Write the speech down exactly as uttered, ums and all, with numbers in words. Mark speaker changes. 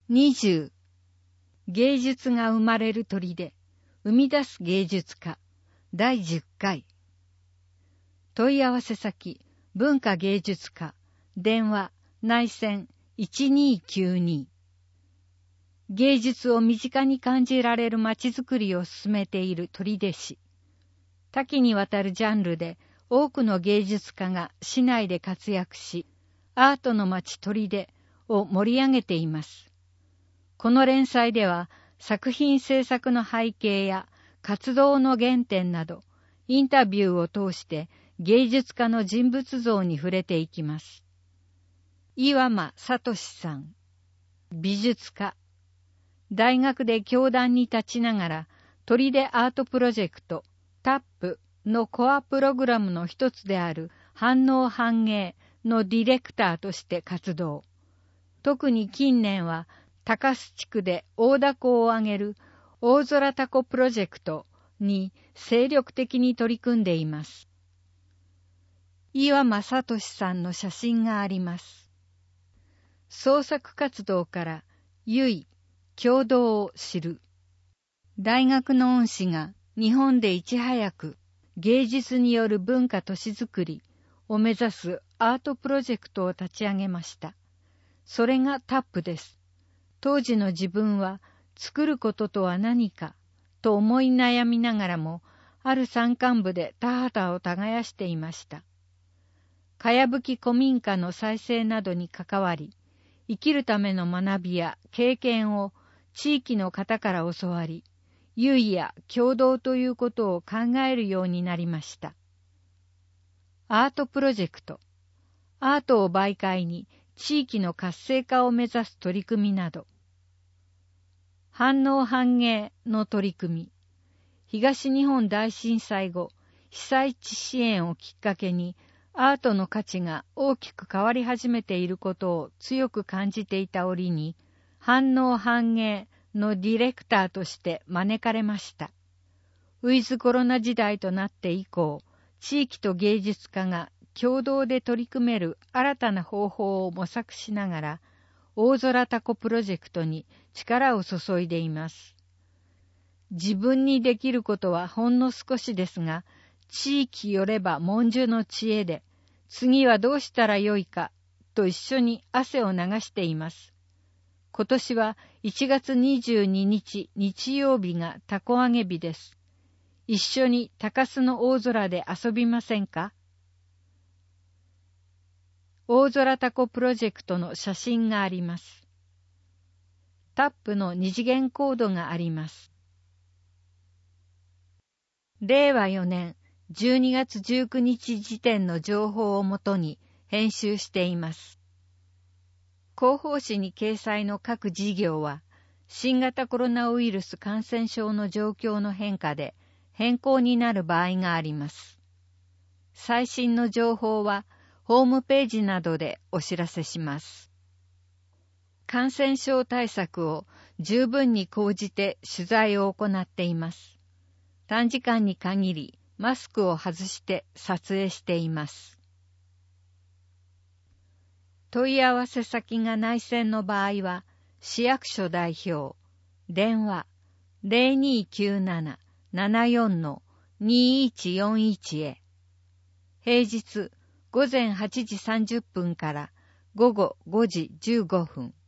Speaker 1: にじゅう芸術が生まれる砦、生み出す芸術家だいじゅっかい。問い合わせ先文化芸術家、電話内線いちにーきゅうに。芸術を身近に感じられるまちづくりを進めている取手市。多岐にわたるジャンルで多くの芸術家が市内で活躍し、アートの街取手を盛り上げています。この連載では作品制作の背景や活動の原点など、インタビューを通して芸術家の人物像に触れていきます。岩間聡さん、美術家。大学で教壇に立ちながら、取手アートプロジェクトタップのコアプログラムの一つである反応反映のディレクターとして活動。特に近年は高須地区で大凧をあげる大空凧プロジェクトに精力的に取り組んでいます。岩間聡さんの写真があります。創作活動から唯共同を知る。大学の恩師が日本でいち早く芸術による文化都市づくりを目指すアートプロジェクトを立ち上げました。それがタップです。当時の自分は作ることとは何かと思い悩みながらも、ある山間部で田畑を耕していました。かやぶき古民家の再生などに関わり、生きるための学びや経験を地域の方から教わり、唯や共同ということを考えるようになりました。アートプロジェクト、アートを媒介に地域の活性化を目指す取り組みなど、反応反映の取り組み、東日本大震災後、被災地支援をきっかけにアートの価値が大きく変わり始めていることを強く感じていた折に、反応反映のディレクターとして招かれました。ウィズコロナ時代となって以降、地域と芸術家が共同で取り組める新たな方法を模索しながら、大空凧プロジェクトに力を注いでいます。自分にできることはほんの少しですが、地域よれば文殊の知恵で、次はどうしたらよいかと一緒に汗を流しています。今年はいちがつにじゅうににち日曜日がたこ揚げ日です。一緒に高須の大空で遊びませんか？大空凧プロジェクトの写真があります。タップの二次元コードがあります。れいわよねんじゅうにがつじゅうくにち時点の情報をもとに編集しています。広報誌に掲載の各事業は、新型コロナウイルス感染症の状況の変化で変更になる場合があります。最新の情報はホームページなどでお知らせします。感染症対策を十分に講じて取材を行っています。短時間に限りマスクを外して撮影しています。問い合わせ先が内線の場合は、市役所代表、電話 ゼロにーきゅうなな ななよん にいちよんいち へ。平日午前はちじさんじゅっぷんから午後ごじじゅうごふん。